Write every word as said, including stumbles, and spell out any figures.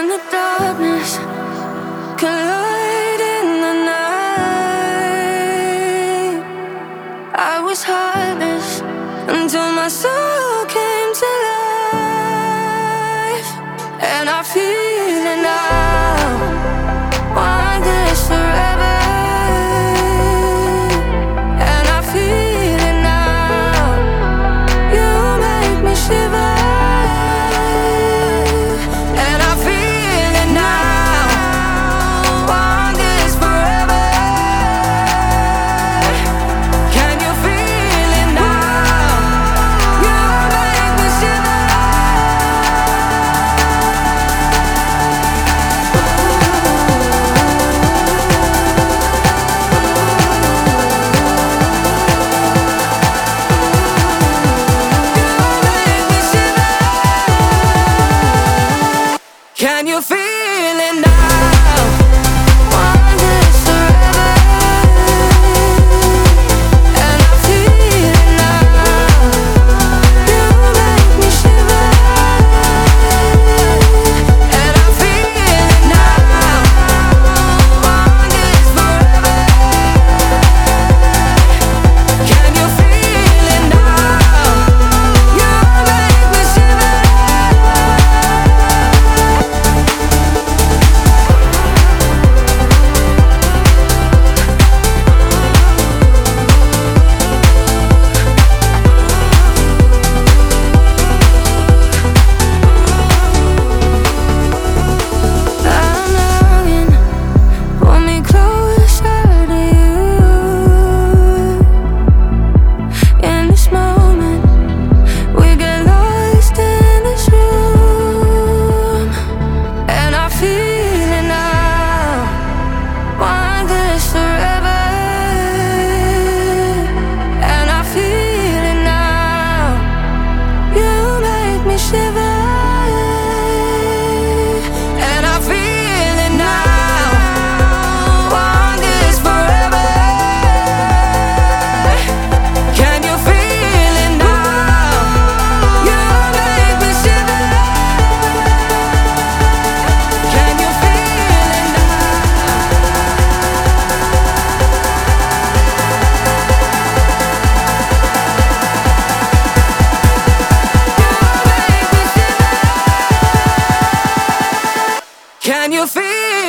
the darkness, collide in the night. I was heartless until my soul came to life, and I feel it now. Want this forever, and I feel it now. You make me shiver. Can you feel it now? Want this forever, and I feel it now. You make me shiver, and I feel it now. Want this forever. Can you feel it now? You make me shiver. Can you feel